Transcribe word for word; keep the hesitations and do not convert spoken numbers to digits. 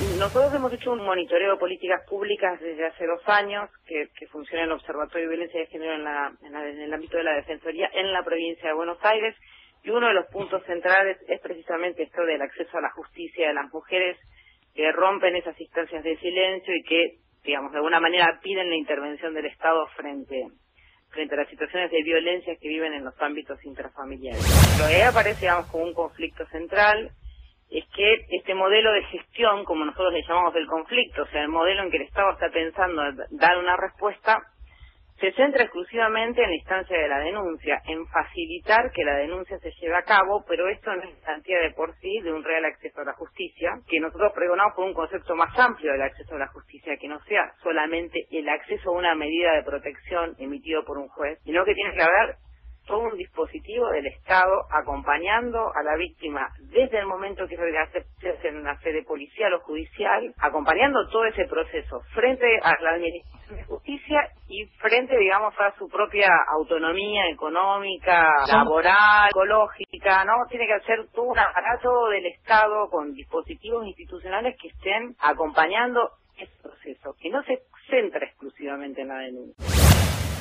Nosotros hemos hecho un monitoreo de políticas públicas desde hace dos años que, que funciona el Observatorio de Violencia de Género en, la, en, la, en el ámbito de la Defensoría en la provincia de Buenos Aires, y uno de los puntos centrales es precisamente esto del acceso a la justicia de las mujeres que rompen esas instancias de silencio y que, digamos, de alguna manera piden la intervención del Estado frente frente a las situaciones de violencia que viven en los ámbitos intrafamiliares. Lo que aparece, digamos, como un conflicto central es que este modelo de gestión, como nosotros le llamamos del conflicto, o sea, el modelo en que el Estado está pensando dar una respuesta, se centra exclusivamente en la instancia de la denuncia, en facilitar que la denuncia se lleve a cabo, pero esto no es garantía de por sí de un real acceso a la justicia, que nosotros pregonamos por un concepto más amplio del acceso a la justicia, que no sea solamente el acceso a una medida de protección emitido por un juez, sino que tiene que haber todo un dispositivo del Estado acompañando a la víctima desde el momento que se hace en una sede policial o judicial, acompañando todo ese proceso frente a la administración de justicia y frente, digamos, a su propia autonomía económica, laboral, ecológica, ¿no? Tiene que ser todo un aparato del Estado con dispositivos institucionales que estén acompañando ese proceso, que no se centra exclusivamente en la denuncia.